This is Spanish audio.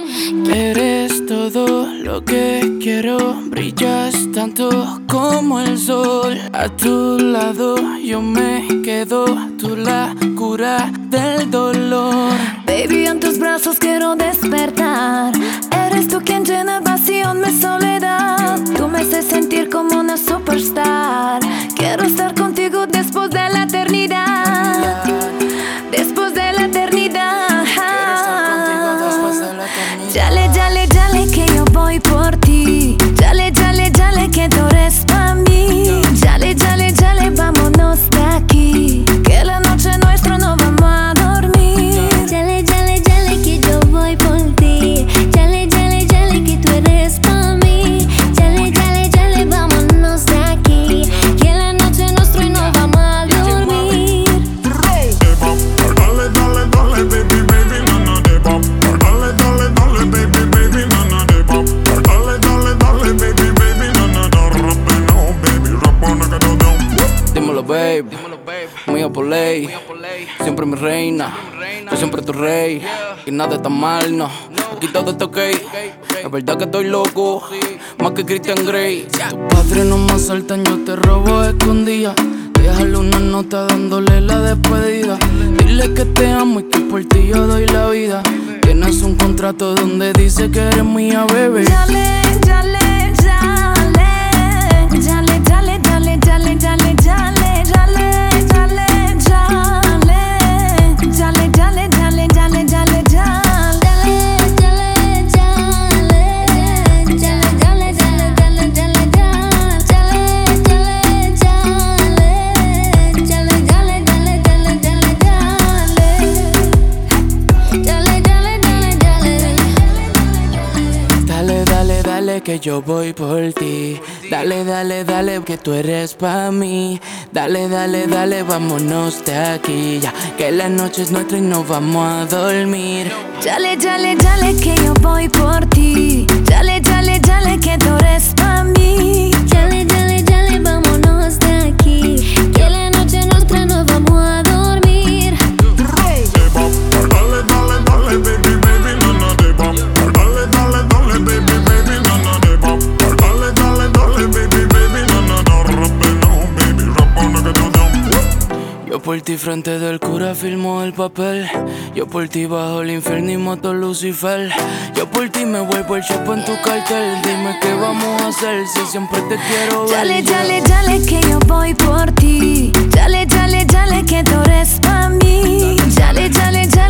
Eres todo lo que quiero, brillas tanto como el sol. A tu lado yo me quedo, tú la cura del dolor. Baby, en tus brazos quiero despertar. Eres tú quien llena el vacío en mi soledad. Tú me haces sentir como una superstar. Quiero estar contigo después de la eternidad. Después de la eternidad. Quiero estar contigo después de la eternidad. Dale, dale, dale que yo voy por ti. Dale, dale, dale que tú eres pa' mí. Dale, dale, dale, vámonos de aquí. Que la noche nuestra no vamos a dormir. Dale, dale, dale que yo voy por ti. Dale, dale, dale que tú eres pa' mí. Dale, dale, dale, vámonos de aquí. Que la noche es nuestra y no vamos a dormir. Dale, dale, dale, baby, baby, no, no, de pop. Dale, dale, dale, baby, baby, no, no, de pop. Dale, dale, dale, baby, baby, no, no, no, rape, no, baby, rapa, no, que no, no. Dímelo, babe, mío por ley. Siempre mi reina, yo siempre tu rey. Y nada está mal, no, aquí todo está ok. Es verdad que estoy loco, más que Christian Grey. Tus padres no me asaltan, yo te robo escondida. Déjale una nota dándole la despedida. Dile que te amo y que por ti yo doy la vida. Tienes un contrato donde dice que eres mía, bebé. Dale, dale, dale. Dale, dale, dale, dale, dale, dale. Dale, dale, dale. Dale, dale, dale, dale, dale, dale. Dale, dale, dale que yo voy por ti. Dale, dale, dale que tú eres pa' mí. Dale, dale, dale, vámonos de aquí ya. Que la noche es nuestra y nos vamos a dormir. Dale, dale, dale que yo voy por ti. Dale, dale, dale que tú eres pa' mí. Dale, dale, dale, vámonos de aquí. Que la noche nuestra no vamos a dormir. Dale, dale, dale, baby, baby, no, no, de pop. Dale, dale, dale, baby, baby, no, no, de pop. Dale, dale, dale, baby, baby, no, no, no, rape, no, baby, rapa, no, que no, no. Yo por ti frente del cura firmo el papel. Yo por ti bajo el infierno y mato a Lucifer. Yo por ti me vuelvo el chapo en tu cartel. Dime qué vamos a hacer si siempre te quiero ver. Dale, dale, dale que yo voy por ti. Dale, dale, dale que tú eres pa' mí. Dale, dale, dale.